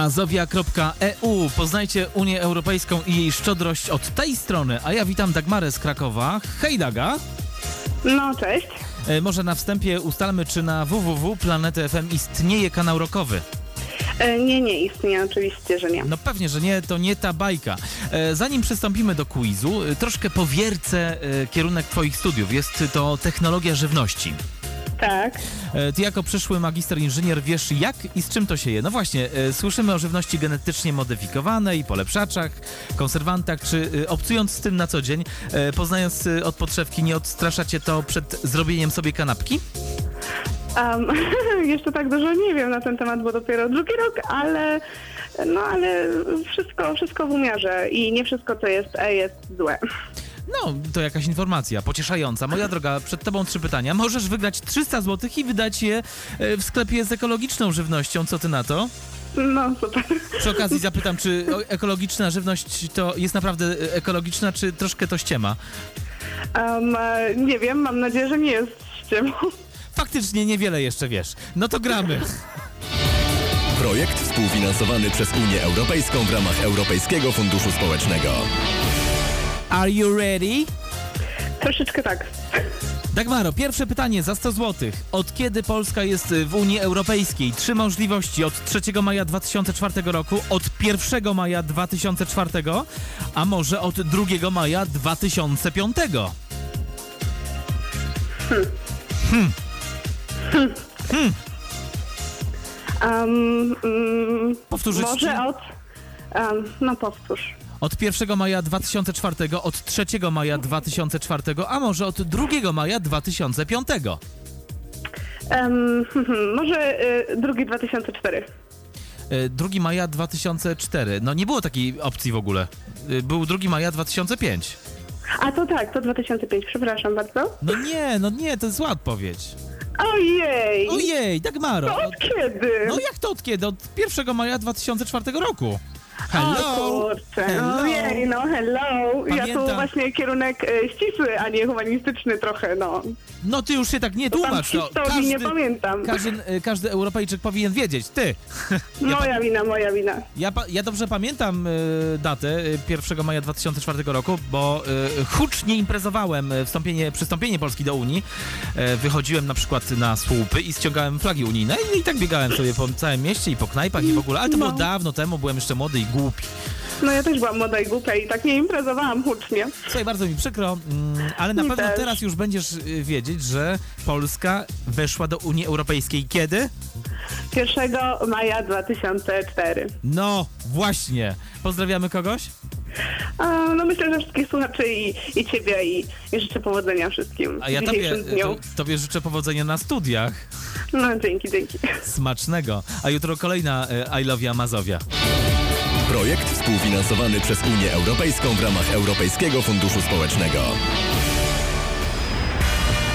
Mazowia.eu. Poznajcie Unię Europejską i jej szczodrość od tej strony. A ja witam Dagmarę z Krakowa. Hej Daga. No, cześć. Może na wstępie ustalmy, czy na www.planety.fm istnieje kanał rockowy. Nie istnieje, oczywiście, że nie. No pewnie, że nie, to nie ta bajka. Zanim przystąpimy do quizu, troszkę powiercę kierunek twoich studiów. Jest to technologia żywności. Tak. Ty jako przyszły magister inżynier wiesz, jak i z czym to się je. No właśnie, słyszymy o żywności genetycznie modyfikowanej, polepszaczach, konserwantach. Czy obcując z tym na co dzień, poznając od podszewki, nie odstraszacie to przed zrobieniem sobie kanapki? Jeszcze tak dużo nie wiem na ten temat, bo dopiero drugi rok, ale wszystko w umiarze i nie wszystko, co jest jest złe. No, to jakaś informacja pocieszająca. Moja droga, przed tobą 3 pytania. Możesz wygrać 300 zł i wydać je w sklepie z ekologiczną żywnością. Co ty na to? No, super. Przy okazji zapytam, czy ekologiczna żywność to jest naprawdę ekologiczna, czy troszkę to ściema? Nie wiem, mam nadzieję, że nie jest ściemą. Faktycznie niewiele jeszcze wiesz. No to gramy. Projekt współfinansowany przez Unię Europejską w ramach Europejskiego Funduszu Społecznego. Are you ready? Troszeczkę tak. Dagmaro, pierwsze pytanie za 100 zł. Od kiedy Polska jest w Unii Europejskiej? 3 możliwości. Od 3 maja 2004 roku, od 1 maja 2004, a może od 2 maja 2005? Powtórzyć może ci? no powtórz. Od 1 maja 2004, od 3 maja 2004, a może od 2 maja 2005? Może 2004. 2 maja 2004. No nie było takiej opcji w ogóle. Był 2 maja 2005. A to tak, to 2005, przepraszam bardzo. No nie, to jest zła odpowiedź. Ojej! Ojej, Dagmaro. To od kiedy? No jak to od kiedy? Od 1 maja 2004 roku. Hello! O kurczę, Hello. ojej, no hello. Ja Pamiętam. tu właśnie kierunek ścisły, a nie humanistyczny trochę, no. No ty już się tak nie Tam tłumacz. To historii nie pamiętam. każdy Europejczyk powinien wiedzieć. Ty. Moja wina. Ja dobrze pamiętam datę 1 maja 2004 roku, bo hucznie imprezowałem przystąpienie Polski do Unii. Wychodziłem na przykład na słupy i ściągałem flagi unijne i tak biegałem sobie po całym mieście i po knajpach i w ogóle. Ale to było dawno temu, byłem jeszcze młody i głupi. No ja też byłam młoda i głupia i tak nie imprezowałam hucznie. Słuchaj, bardzo mi przykro, ale na pewno też. teraz już będziesz wiedzieć, że Polska weszła do Unii Europejskiej kiedy? 1 maja 2004. No, właśnie. Pozdrawiamy kogoś? No myślę, że wszystkich słuchaczy i ciebie i życzę powodzenia wszystkim. A ja w dzisiejszym dniu. tobie życzę powodzenia na studiach. No dzięki. Smacznego. A jutro kolejna I Love Mazowia. Projekt współfinansowany przez Unię Europejską w ramach Europejskiego Funduszu Społecznego.